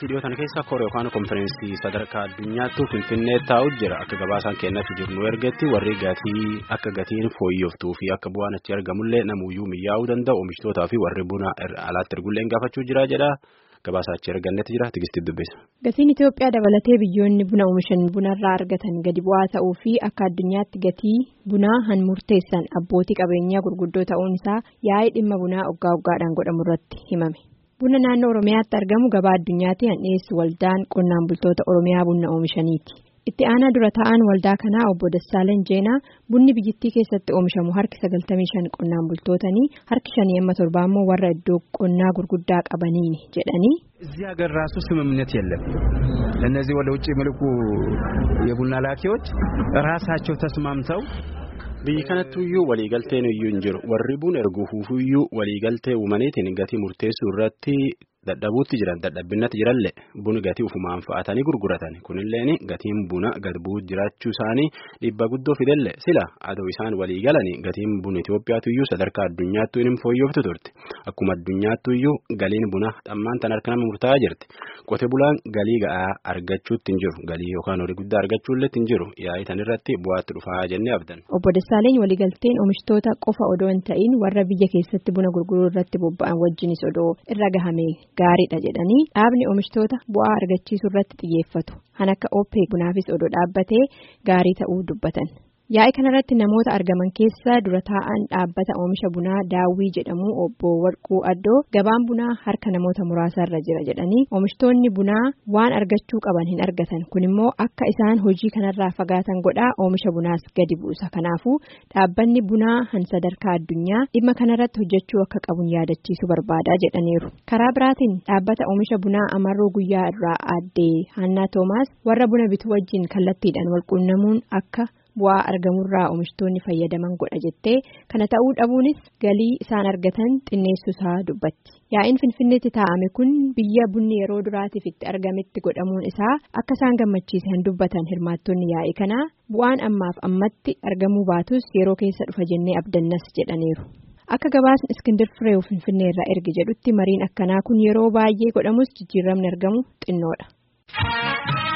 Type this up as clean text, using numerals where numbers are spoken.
Itoophiyaatti dhiyootan keessa koree yookaan konfereensii sadarkaa addunyaatti Finfinnee taa'u jira. Akka gabaasaan kennatti jiru ergetti warri gatiin fooyyoftuu fi akka bu'aan achi argamullee namuyyuu miyaa'uu danda'u oomishtootaa fi warri buna alaatti ergullee gaafachuu jira jedha. Gabaasaa achi argannetti jira tigistii dubbisa. Gatiin Itoophiyaa dabalatee biyyoonni buna oomishan bunarraa argatan gadi bu'aa ta'uu fi akka addunyaatti gatii bunaa han murteessan abbootii qabeenyaa gurguddoo ta'uun isaa yaa'ii dhimma bunaa waggaadhaan godhamu irratti himame. Buna naannoo Oromiyaatti argamu gabaa addunyaatti dhiyeessu waldaan qonnaan bultoota Oromiyaa buna oomishaniiti. Itti aanaa dura ta'an waldaa kanaa obbo Dassaaleen Jeenaa bunni biyyattii keessatti oomishamu harki 95 qonnaan bultootanii harki 57 immoo warra iddoo qonnaa gurguddaa qabaniini jedhanii. እዚህ ሀገር ራሱ ስምምነት የለም ለነዚህ ወደ ውጭ መልኩ የቡና ላኪዎች ራሳቸው ተስማምተው biyyi kanattuyyuu waliigalteen iyyuu hin jiru warri buna erguufuuyyuu waliigaltee uumaniitiin gatii murteessuu irratti dadhabuutti jiran dadhabbinnatti jirallee buna gatii ufumaan fa'atanii gurguratan kunilleen gatiin buna gad bu'uu jiraachuu isaanii dhiibbaa guddoo fidelle sila adoo isaan waliigalanii gatiin buna Itoophiyaatuyyuu sadarkaa addunyaattuu hin fooyyoftu turte akkuma addunyaattuyyuu galiin buna dhammaan tan harka nama murtaa'aa jirti qote bulaan galii ga'aa argachuutti hin jiru galii yookaan horii guddaa argachuullee hin jiru yaa'ii tan irratti bu'aatti dhufaa jennee abdan. Obbo Dassaaleen waliigalteen oomishtoota qofa odoo hin ta'in warra biyya keessatti buna gurguruu irratti bobba'an wajjinis odoo irra gahame gaariidha jedhanii dhaabni oomishtoota bu'aa argachiisuu irratti xiyyeeffatu kan akka OPEC bunaafis odoo dhaabbatee gaarii ta'uu dubbatan. Yaa'ii kanarratti namoota argaman keessa dura taa'an dhaabbata oomisha bunaa daawwii jedhamu obbo Warquu Addoo gabaan bunaa harka namoota muraasaarra jira jedhanii oomishtoonni bunaa waan argachuu qaban hin argatan kun immoo akka isaan hojii kanarraa fagaatan godhaa oomisha bunaas gadi buusa kanaafuu dhaabbanni bunaa han sadarkaa addunyaa dhimma kanarratti hojjechuu akka qabun yaadachiisu barbaadaa jedhaniiru. Karaa biraatiin dhaabbata oomisha bunaa Amarroo Guyyaa irraa addee Hannaa Toomaas warra buna bitu wajjin kallattiidhaan walquunnamuun akka bu'aa argamurraa oomishtoonni fayyadaman godha jettee kana ta'uu dhabuunis galii isaan argatan xinneessuusaa dubbatti. Yaa'iin Finfinneetti taa'ame kun biyya bunni yeroo duraatiif itti argametti godhamuun isaa akka isaan gammachiise han dubbatan hirmaattonni yaa'ii kanaa bu'aan ammaaf ammatti argamuu baatus yeroo keessa dhufa jennee abdannas jedhaniiru. Akka gabaasni Iskindir Fireew Finfinnee irraa erge jedhutti mariin akkanaa kun yeroo baay'ee godhamus jijjiiramni argamu xinnoodha.